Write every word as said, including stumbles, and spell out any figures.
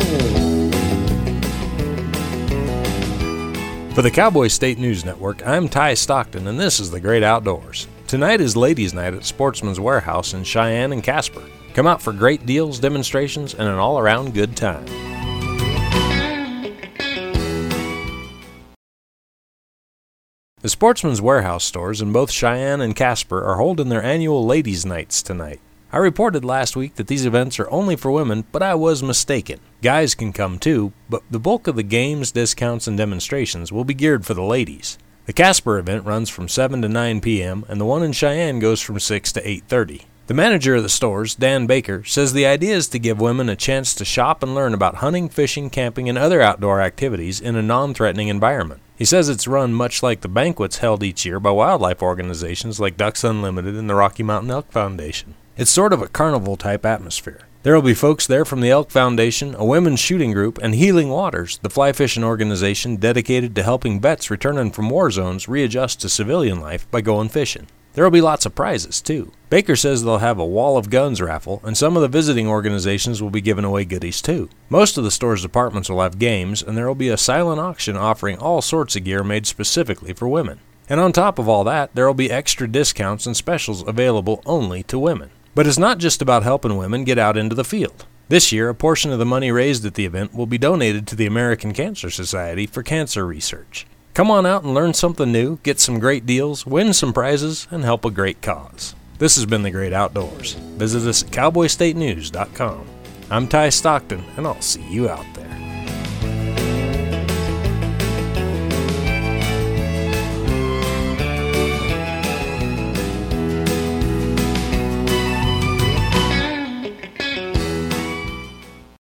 For the Cowboy State News Network, I'm Ty Stockton, and this is The Great Outdoors. Tonight is Ladies' Night at Sportsman's Warehouse in Cheyenne and Casper. Come out for great deals, demonstrations, and an all-around good time. The Sportsman's Warehouse stores in both Cheyenne and Casper are holding their annual Ladies' Nights tonight. I reported last week that these events are only for women, but I was mistaken. Guys can come too, but the bulk of the games, discounts, and demonstrations will be geared for the ladies. The Casper event runs from seven to nine p.m., and the one in Cheyenne goes from six to eight thirty. The manager of the stores, Dan Baker, says the idea is to give women a chance to shop and learn about hunting, fishing, camping, and other outdoor activities in a non-threatening environment. He says it's run much like the banquets held each year by wildlife organizations like Ducks Unlimited and the Rocky Mountain Elk Foundation. It's sort of a carnival-type atmosphere. There will be folks there from the Elk Foundation, a women's shooting group, and Healing Waters, the fly fishing organization dedicated to helping vets returning from war zones readjust to civilian life by going fishing. There will be lots of prizes, too. Baker says they'll have a wall of guns raffle, and some of the visiting organizations will be giving away goodies, too. Most of the store's departments will have games, and there will be a silent auction offering all sorts of gear made specifically for women. And on top of all that, there will be extra discounts and specials available only to women. But it's not just about helping women get out into the field. This year, a portion of the money raised at the event will be donated to the American Cancer Society for cancer research. Come on out and learn something new, get some great deals, win some prizes, and help a great cause. This has been The Great Outdoors. Visit us at cowboy state news dot com. I'm Ty Stockton, and I'll see you out there.